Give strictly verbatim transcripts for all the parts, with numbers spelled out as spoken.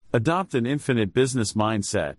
Adopt an infinite business mindset.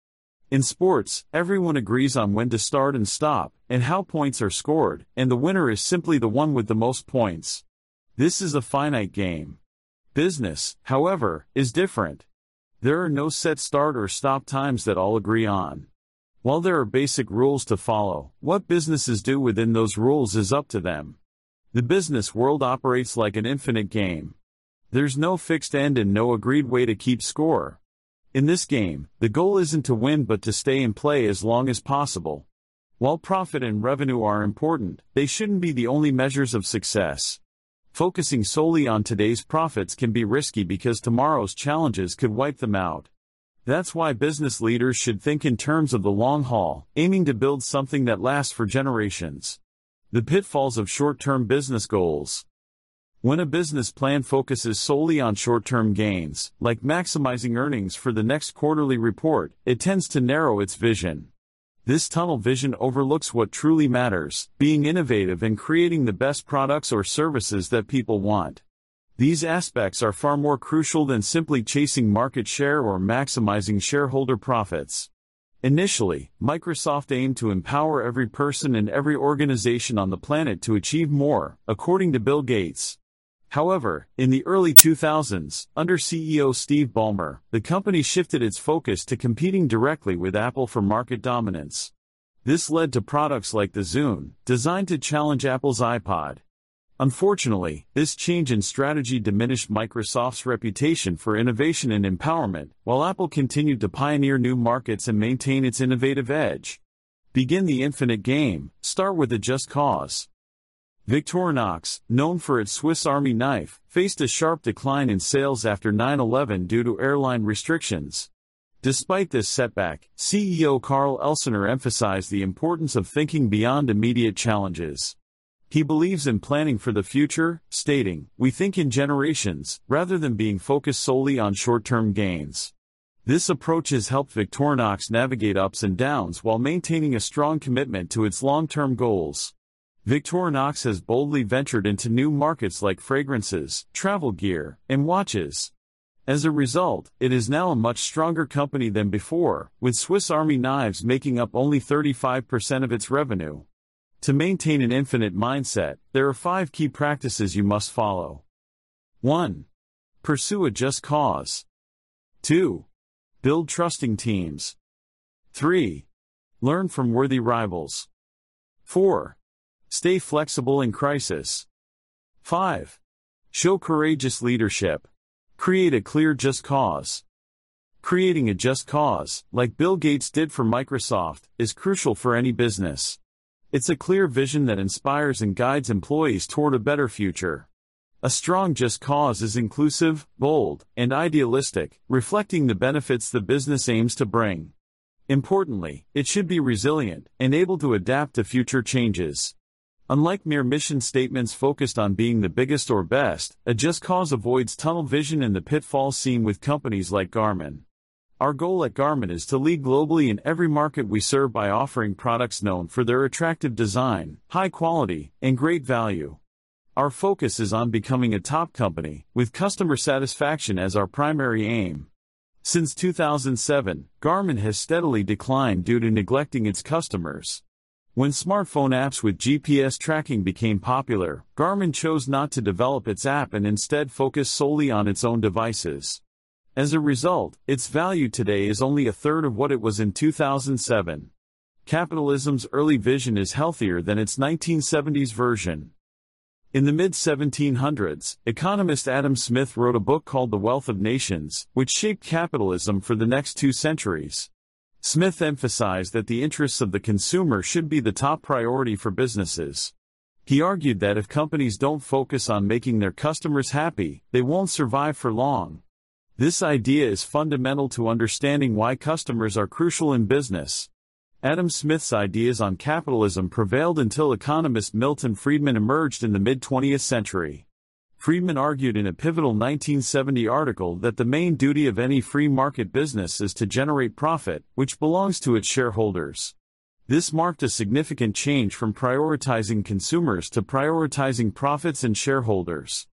In sports, everyone agrees on when to start and stop, and how points are scored, and the winner is simply the one with the most points. This is a finite game. Business, however, is different. There are no set start or stop times that all agree on. While there are basic rules to follow, what businesses do within those rules is up to them. The business world operates like an infinite game. There's no fixed end and no agreed way to keep score. In this game, the goal isn't to win but to stay in play as long as possible. While profit and revenue are important, they shouldn't be the only measures of success. Focusing solely on today's profits can be risky because tomorrow's challenges could wipe them out. That's why business leaders should think in terms of the long haul, aiming to build something that lasts for generations. The pitfalls of short-term business goals. When a business plan focuses solely on short-term gains, like maximizing earnings for the next quarterly report, it tends to narrow its vision. This tunnel vision overlooks what truly matters, being innovative and creating the best products or services that people want. These aspects are far more crucial than simply chasing market share or maximizing shareholder profits. Initially, Microsoft aimed to empower every person and every organization on the planet to achieve more, according to Bill Gates. However, in the early two thousands, under C E O Steve Ballmer, the company shifted its focus to competing directly with Apple for market dominance. This led to products like the Zune, designed to challenge Apple's iPod. Unfortunately, this change in strategy diminished Microsoft's reputation for innovation and empowerment, while Apple continued to pioneer new markets and maintain its innovative edge. Begin the infinite game, start with a just cause. Victorinox, known for its Swiss Army knife, faced a sharp decline in sales after nine eleven due to airline restrictions. Despite this setback, C E O Carl Elsener emphasized the importance of thinking beyond immediate challenges. He believes in planning for the future, stating, "We think in generations, rather than being focused solely on short-term gains." This approach has helped Victorinox navigate ups and downs while maintaining a strong commitment to its long-term goals. Victorinox has boldly ventured into new markets like fragrances, travel gear, and watches. As a result, it is now a much stronger company than before, with Swiss Army knives making up only thirty-five percent of its revenue. To maintain an infinite mindset, there are five key practices you must follow. one. Pursue a just cause. two. Build trusting teams. three. Learn from worthy rivals. four. Stay flexible in crisis. five. Show courageous leadership. Create a clear just cause. Creating a just cause, like Bill Gates did for Microsoft, is crucial for any business. It's a clear vision that inspires and guides employees toward a better future. A strong just cause is inclusive, bold, and idealistic, reflecting the benefits the business aims to bring. Importantly, it should be resilient and able to adapt to future changes. Unlike mere mission statements focused on being the biggest or best, a just cause avoids tunnel vision and the pitfalls seen with companies like Garmin. Our goal at Garmin is to lead globally in every market we serve by offering products known for their attractive design, high quality, and great value. Our focus is on becoming a top company, with customer satisfaction as our primary aim. Since two thousand seven, Garmin has steadily declined due to neglecting its customers. When smartphone apps with G P S tracking became popular, Garmin chose not to develop its app and instead focus solely on its own devices. As a result, its value today is only a third of what it was in two thousand seven. Capitalism's early vision is healthier than its nineteen seventies version. In the mid seventeen hundreds, economist Adam Smith wrote a book called The Wealth of Nations, which shaped capitalism for the next two centuries. Smith emphasized that the interests of the consumer should be the top priority for businesses. He argued that if companies don't focus on making their customers happy, they won't survive for long. This idea is fundamental to understanding why customers are crucial in business. Adam Smith's ideas on capitalism prevailed until economist Milton Friedman emerged in the mid-twentieth century. Friedman argued in a pivotal nineteen seventy article that the main duty of any free market business is to generate profit, which belongs to its shareholders. This marked a significant change from prioritizing consumers to prioritizing profits and shareholders.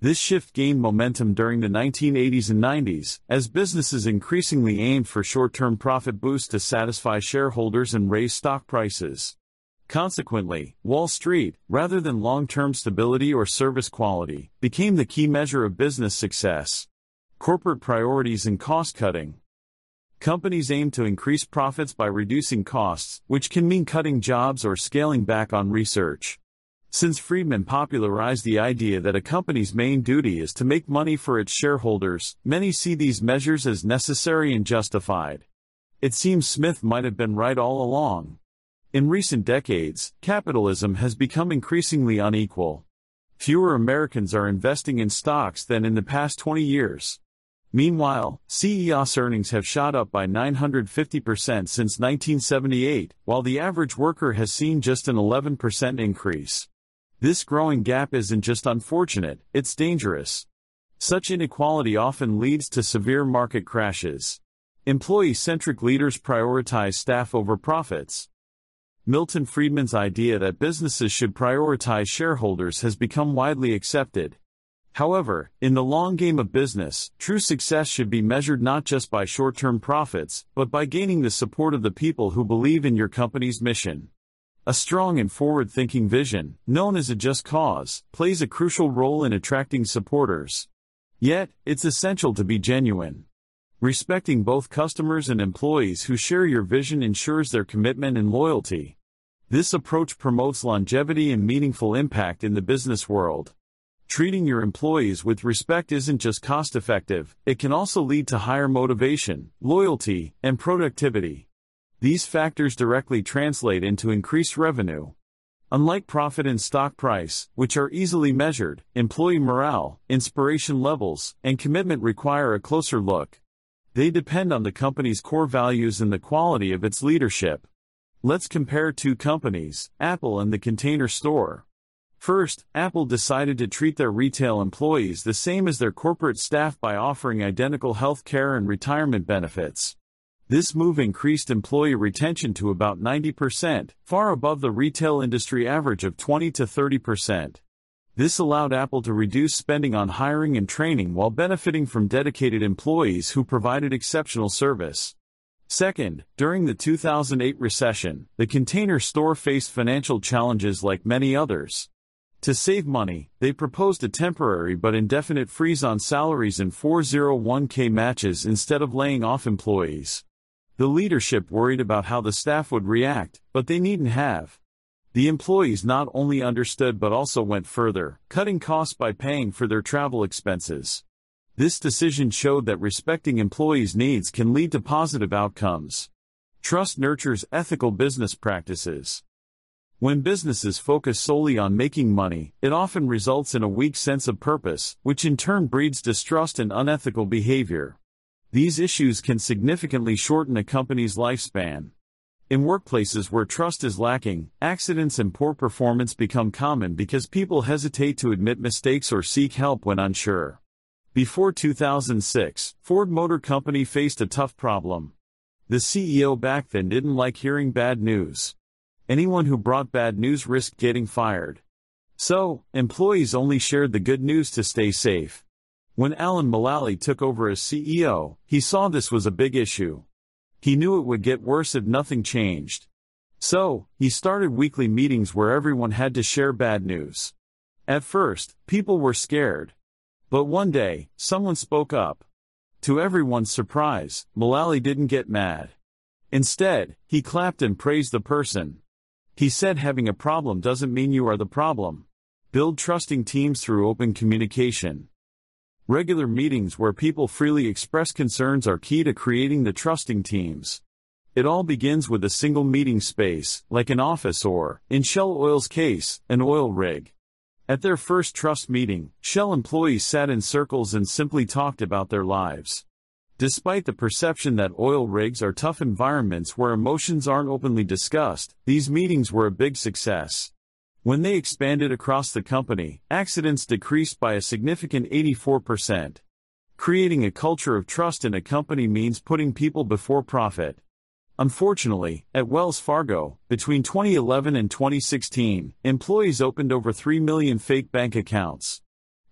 This shift gained momentum during the nineteen eighties and nineties, as businesses increasingly aimed for short-term profit boosts to satisfy shareholders and raise stock prices. Consequently, Wall Street, rather than long-term stability or service quality, became the key measure of business success. Corporate priorities and cost-cutting. Companies aim to increase profits by reducing costs, which can mean cutting jobs or scaling back on research. Since Friedman popularized the idea that a company's main duty is to make money for its shareholders, many see these measures as necessary and justified. It seems Smith might have been right all along. In recent decades, capitalism has become increasingly unequal. Fewer Americans are investing in stocks than in the past twenty years. Meanwhile, C E O's earnings have shot up by nine hundred fifty percent since nineteen seventy-eight, while the average worker has seen just an eleven percent increase. This growing gap isn't just unfortunate, it's dangerous. Such inequality often leads to severe market crashes. Employee-centric leaders prioritize staff over profits. Milton Friedman's idea that businesses should prioritize shareholders has become widely accepted. However, in the long game of business, true success should be measured not just by short-term profits, but by gaining the support of the people who believe in your company's mission. A strong and forward-thinking vision, known as a just cause, plays a crucial role in attracting supporters. Yet, it's essential to be genuine. Respecting both customers and employees who share your vision ensures their commitment and loyalty. This approach promotes longevity and meaningful impact in the business world. Treating your employees with respect isn't just cost-effective, it can also lead to higher motivation, loyalty, and productivity. These factors directly translate into increased revenue. Unlike profit and stock price, which are easily measured, employee morale, inspiration levels, and commitment require a closer look. They depend on the company's core values and the quality of its leadership. Let's compare two companies, Apple and the Container Store. First, Apple decided to treat their retail employees the same as their corporate staff by offering identical health care and retirement benefits. This move increased employee retention to about ninety percent, far above the retail industry average of twenty to thirty percent. This allowed Apple to reduce spending on hiring and training while benefiting from dedicated employees who provided exceptional service. Second, during the two thousand eight recession, the Container Store faced financial challenges like many others. To save money, they proposed a temporary but indefinite freeze on salaries and four oh one k matches instead of laying off employees. The leadership worried about how the staff would react, but they needn't have. The employees not only understood but also went further, cutting costs by paying for their travel expenses. This decision showed that respecting employees' needs can lead to positive outcomes. Trust nurtures ethical business practices. When businesses focus solely on making money, it often results in a weak sense of purpose, which in turn breeds distrust and unethical behavior. These issues can significantly shorten a company's lifespan. In workplaces where trust is lacking, accidents and poor performance become common because people hesitate to admit mistakes or seek help when unsure. Before two thousand six, Ford Motor Company faced a tough problem. The C E O back then didn't like hearing bad news. Anyone who brought bad news risked getting fired. So, employees only shared the good news to stay safe. When Alan Mulally took over as C E O, he saw this was a big issue. He knew it would get worse if nothing changed. So, he started weekly meetings where everyone had to share bad news. At first, people were scared. But one day, someone spoke up. To everyone's surprise, Mulally didn't get mad. Instead, he clapped and praised the person. He said having a problem doesn't mean you are the problem. Build trusting teams through open communication. Regular meetings where people freely express concerns are key to creating the trusting teams. It all begins with a single meeting space, like an office or, in Shell Oil's case, an oil rig. At their first trust meeting, Shell employees sat in circles and simply talked about their lives. Despite the perception that oil rigs are tough environments where emotions aren't openly discussed, these meetings were a big success. When they expanded across the company, accidents decreased by a significant eighty-four percent. Creating a culture of trust in a company means putting people before profit. Unfortunately, at Wells Fargo, between twenty eleven and twenty sixteen, employees opened over three million fake bank accounts.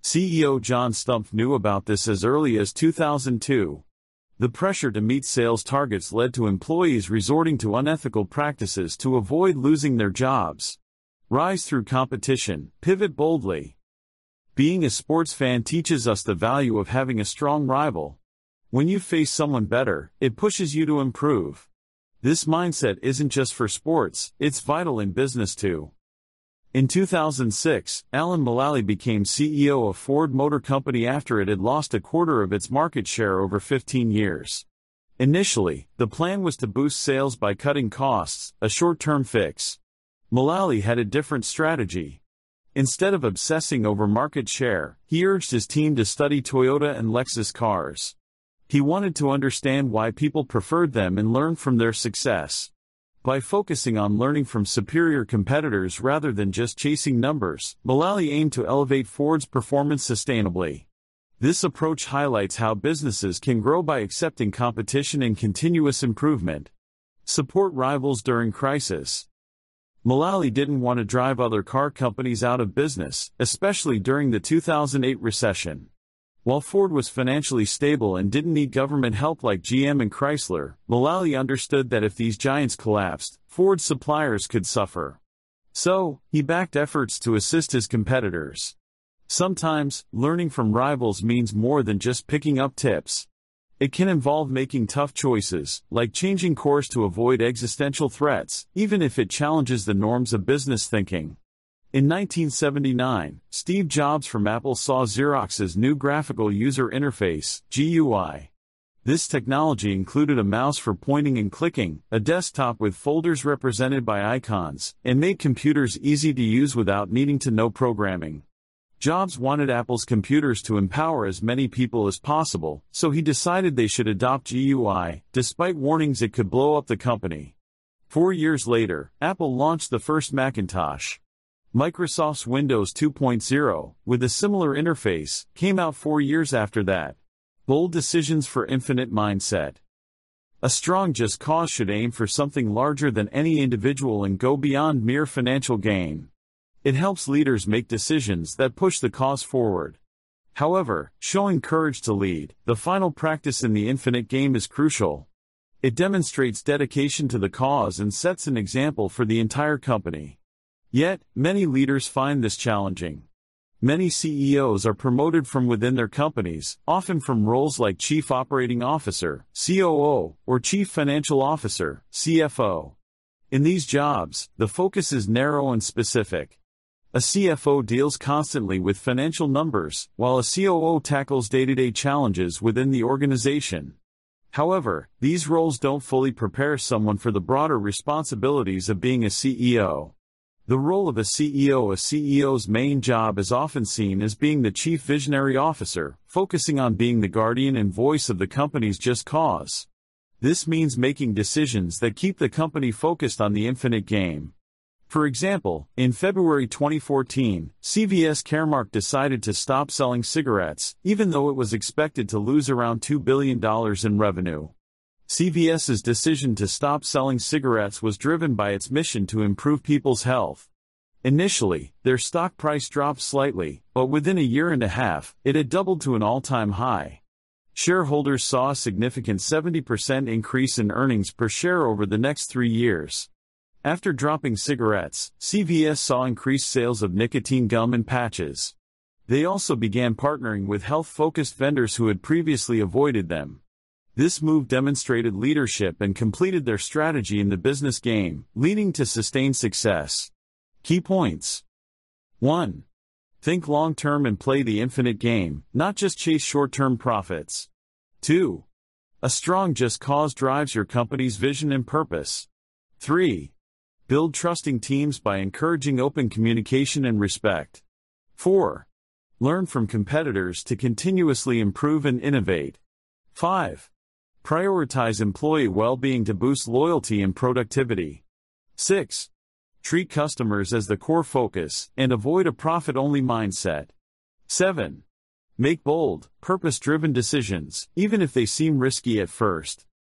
C E O John Stumpf knew about this as early as two thousand two. The pressure to meet sales targets led to employees resorting to unethical practices to avoid losing their jobs. Rise through competition, pivot boldly. Being a sports fan teaches us the value of having a strong rival. When you face someone better, it pushes you to improve. This mindset isn't just for sports, it's vital in business too. In two thousand six, Alan Mulally became C E O of Ford Motor Company after it had lost a quarter of its market share over fifteen years. Initially, the plan was to boost sales by cutting costs, a short-term fix. Mulally had a different strategy. Instead of obsessing over market share, he urged his team to study Toyota and Lexus cars. He wanted to understand why people preferred them and learn from their success. By focusing on learning from superior competitors rather than just chasing numbers, Mulally aimed to elevate Ford's performance sustainably. This approach highlights how businesses can grow by accepting competition and continuous improvement. Support rivals during crisis. Mulally didn't want to drive other car companies out of business, especially during the two thousand eight recession. While Ford was financially stable and didn't need government help like G M and Chrysler, Mulally understood that if these giants collapsed, Ford's suppliers could suffer. So, he backed efforts to assist his competitors. Sometimes, learning from rivals means more than just picking up tips. It can involve making tough choices, like changing course to avoid existential threats, even if it challenges the norms of business thinking. In nineteen seventy-nine, Steve Jobs from Apple saw Xerox's new graphical user interface, G U I. This technology included a mouse for pointing and clicking, a desktop with folders represented by icons, and made computers easy to use without needing to know programming. Jobs wanted Apple's computers to empower as many people as possible, so he decided they should adopt G U I, despite warnings it could blow up the company. Four years later, Apple launched the first Macintosh. Microsoft's Windows two point oh, with a similar interface, came out four years after that. Bold decisions for infinite mindset. A strong just cause should aim for something larger than any individual and go beyond mere financial gain. It helps leaders make decisions that push the cause forward. However, showing courage to lead, the final practice in the infinite game, is crucial. It demonstrates dedication to the cause and sets an example for the entire company. Yet, many leaders find this challenging. Many C E Os are promoted from within their companies, often from roles like Chief Operating Officer, C O O, or Chief Financial Officer, C F O. In these jobs, the focus is narrow and specific. A C F O deals constantly with financial numbers, while a C O O tackles day-to-day challenges within the organization. However, these roles don't fully prepare someone for the broader responsibilities of being a C E O. The role of a C E O A C E O's main job is often seen as being the chief visionary officer, focusing on being the guardian and voice of the company's just cause. This means making decisions that keep the company focused on the infinite game. For example, in February twenty fourteen, C V S Caremark decided to stop selling cigarettes, even though it was expected to lose around two billion dollars in revenue. CVS's decision to stop selling cigarettes was driven by its mission to improve people's health. Initially, their stock price dropped slightly, but within a year and a half, it had doubled to an all-time high. Shareholders saw a significant seventy percent increase in earnings per share over the next three years. After dropping cigarettes, C V S saw increased sales of nicotine gum and patches. They also began partnering with health-focused vendors who had previously avoided them. This move demonstrated leadership and completed their strategy in the business game, leading to sustained success. Key points. one. Think long-term and play the infinite game, not just chase short-term profits. two. A strong just cause drives your company's vision and purpose. three. Build trusting teams by encouraging open communication and respect. four. Learn from competitors to continuously improve and innovate. five. Prioritize employee well-being to boost loyalty and productivity. six. Treat customers as the core focus, and avoid a profit-only mindset. seven. Make bold, purpose-driven decisions, even if they seem risky at first.